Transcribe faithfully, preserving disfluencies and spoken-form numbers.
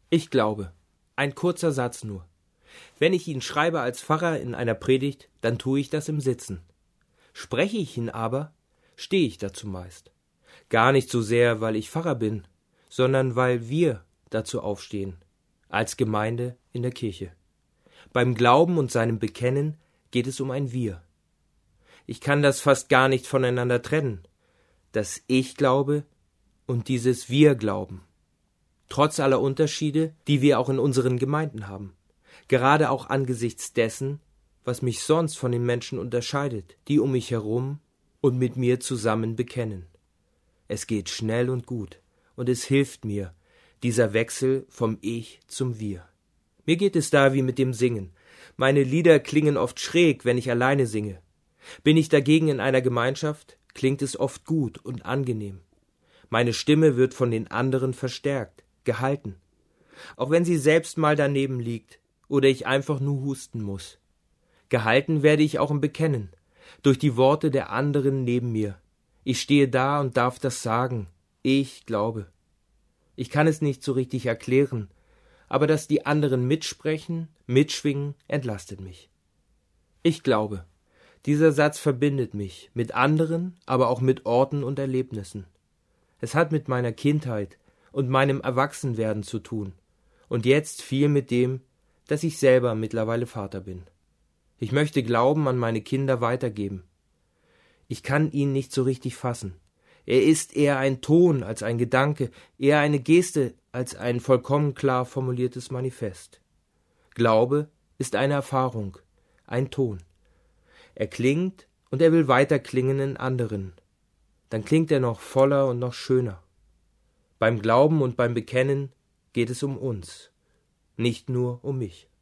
Ich glaube. Ein kurzer Satz nur. Wenn ich ihn schreibe als Pfarrer in einer Predigt, dann tue ich das im Sitzen. Spreche ich ihn aber, stehe ich dazu meist. Gar nicht so sehr, weil ich Pfarrer bin, sondern weil wir dazu aufstehen, als Gemeinde in der Kirche. Beim Glauben und seinem Bekennen geht es um ein Wir. Ich kann das fast gar nicht voneinander trennen, das Ich glaube und dieses Wir glauben. Trotz aller Unterschiede, die wir auch in unseren Gemeinden haben. Gerade auch angesichts dessen, was mich sonst von den Menschen unterscheidet, die um mich herum und mit mir zusammen bekennen. Es geht schnell und gut, und es hilft mir, dieser Wechsel vom Ich zum Wir. Mir geht es da wie mit dem Singen. Meine Lieder klingen oft schräg, wenn ich alleine singe. Bin ich dagegen in einer Gemeinschaft, klingt es oft gut und angenehm. Meine Stimme wird von den anderen verstärkt, gehalten. Auch wenn sie selbst mal daneben liegt oder ich einfach nur husten muss. Gehalten werde ich auch im Bekennen, durch die Worte der anderen neben mir. Ich stehe da und darf das sagen. Ich glaube. Ich kann es nicht so richtig erklären, aber dass die anderen mitsprechen, mitschwingen, entlastet mich. Ich glaube. Dieser Satz verbindet mich mit anderen, aber auch mit Orten und Erlebnissen. Es hat mit meiner Kindheit und meinem Erwachsenwerden zu tun und jetzt viel mit dem, dass ich selber mittlerweile Vater bin. Ich möchte Glauben an meine Kinder weitergeben. Ich kann ihn nicht so richtig fassen. Er ist eher ein Ton als ein Gedanke, eher eine Geste als ein vollkommen klar formuliertes Manifest. Glaube ist eine Erfahrung, ein Ton. Er klingt und er will weiter klingen in anderen. Dann klingt er noch voller und noch schöner. Beim Glauben und beim Bekennen geht es um uns, nicht nur um mich.